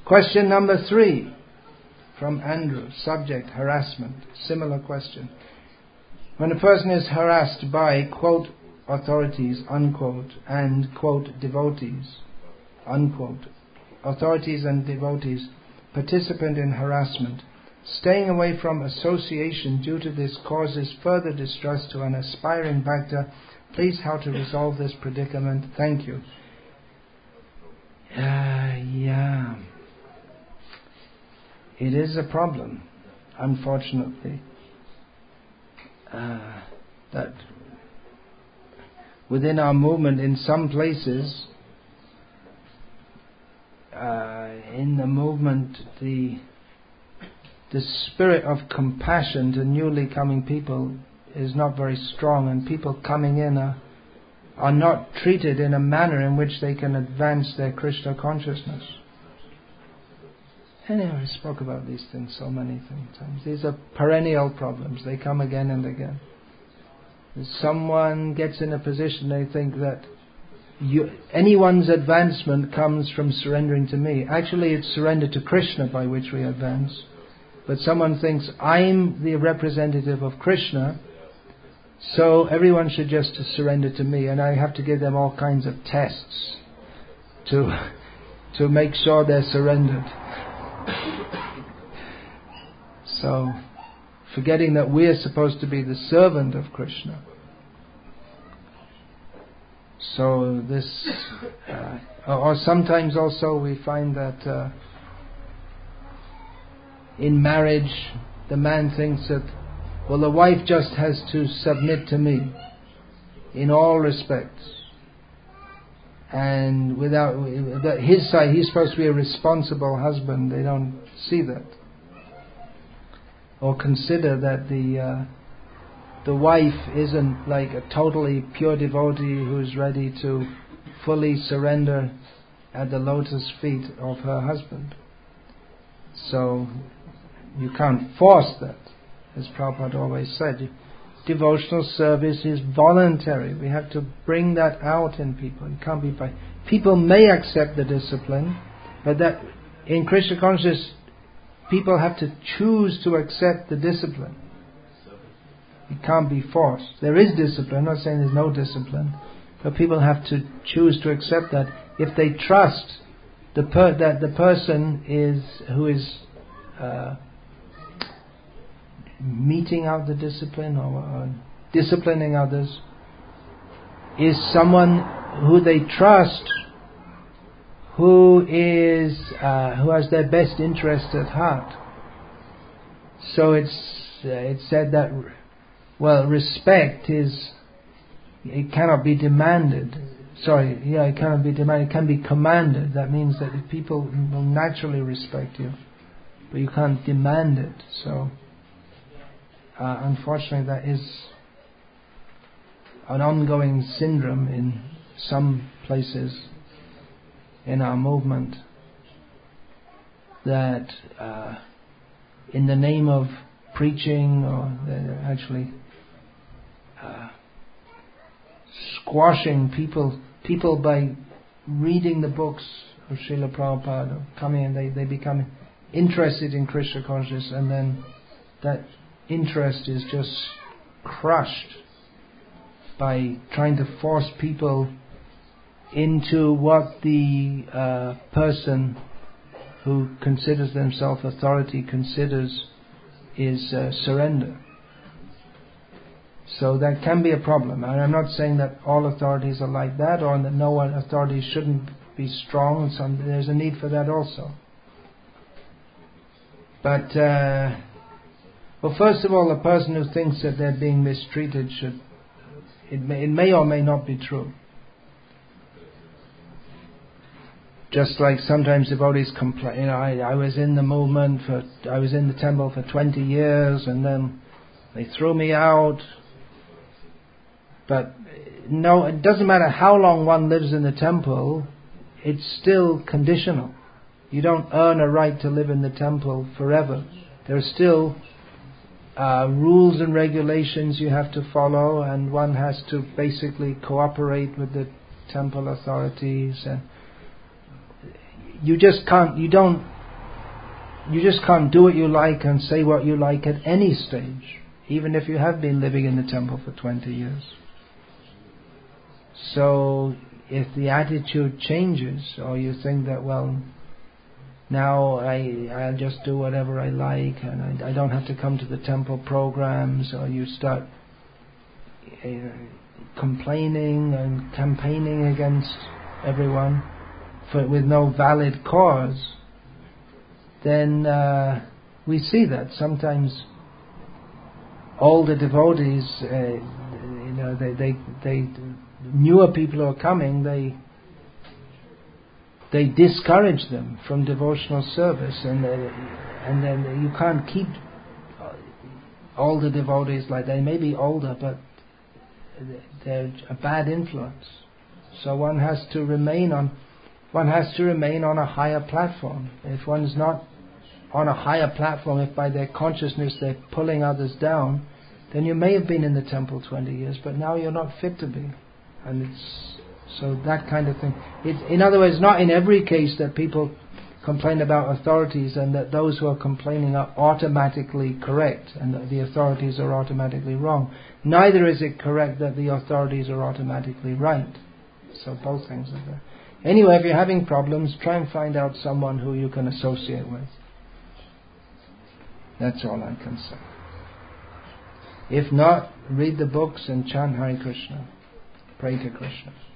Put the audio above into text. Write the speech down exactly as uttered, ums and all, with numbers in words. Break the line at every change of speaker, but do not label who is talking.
Question number three from Andrew. Subject, harassment. Similar question. When a person is harassed by, quote, authorities, unquote, and, quote, devotees, unquote, authorities and devotees, participant in harassment, staying away from association due to this causes further distress to an aspiring bhakta. Please, how to resolve this predicament? Thank you. Uh, yeah. It is a problem, unfortunately, uh, that within our movement, in some places, uh, in the movement, the the spirit of compassion to newly coming people is not very strong, and people coming in are, are not treated in a manner in which they can advance their Krishna consciousness. Anyway, I spoke about these things so many times. These are perennial problems. They come again and again. If someone gets in a position, they think that you, anyone's advancement comes from surrendering to me. Actually, it's surrender to Krishna by which we advance. But someone thinks, I'm the representative of Krishna, so everyone should just surrender to me, and I have to give them all kinds of tests to to make sure they're surrendered. So, forgetting that we are supposed to be the servant of Krishna. So this, uh, or sometimes also we find that uh, in marriage, the man thinks that, well, the wife just has to submit to me in all respects. And without his side, he's supposed to be a responsible husband. They don't see that, or consider that the uh, the wife isn't like a totally pure devotee who's ready to fully surrender at the lotus feet of her husband. So you can't force that, as Prabhupada always said. Devotional service is voluntary. We have to bring that out in people. It can't be by people may accept the discipline, but that in Krishna consciousness, people have to choose to accept the discipline. It can't be forced. There is discipline. I'm not saying there's no discipline, but people have to choose to accept that if they trust the per- that the person is who is uh, meting out the discipline or, or disciplining others is someone who they trust, who is uh, who has their best interest at heart. So it's uh, it's said that, well, respect is, it cannot be demanded. Sorry, yeah, it cannot be demanded. It can be commanded. That means that if people will naturally respect you, but you can't demand it. So, uh, unfortunately, that is an ongoing syndrome in some places in our movement, that uh, in the name of preaching, or they're actually uh, squashing people people by reading the books of Srila Prabhupada, or coming and they, they become interested in Krishna consciousness, and then that interest is just crushed by trying to force people into what the uh, person who considers themselves authority considers is uh, surrender. So that can be a problem. And I'm not saying that all authorities are like that, or that no one authority shouldn't be strong. Some, there's a need for that also. But uh, well, first of all, a person who thinks that they're being mistreated should, it may, it may or may not be true. Just like sometimes devotees complain, you know, I, I was in the movement for, I was in the temple for twenty years, and then they threw me out. But no, it doesn't matter how long one lives in the temple, it's still conditional. You don't earn a right to live in the temple forever. There are still uh, rules and regulations you have to follow, and one has to basically cooperate with the temple authorities. And you just can't, you don't you just can't do what you like and say what you like at any stage, even if you have been living in the temple for twenty years. So if the attitude changes, or you think that, well, now I, I'll just do whatever I like and I, I don't have to come to the temple programs, or you start uh, complaining and campaigning against everyone for, with no valid cause, then uh, we see that sometimes all the devotees, uh, you know, they, they, they, newer people who are coming, they, they discourage them from devotional service, and they, and then you can't keep all the devotees like that. They may be older, but they're a bad influence. So one has to remain on, one has to remain on a higher platform. If one's not on a higher platform, if by their consciousness they're pulling others down, then you may have been in the temple twenty years, but now you're not fit to be. And it's so that kind of thing. It, in other words, not in every case that people complain about authorities and that those who are complaining are automatically correct and that the authorities are automatically wrong. Neither is it correct that the authorities are automatically right. So both things are there. Anyway, if you're having problems, try and find out someone who you can associate with. That's all I can say. If not, read the books and chant Hare Krishna. Pray to Krishna.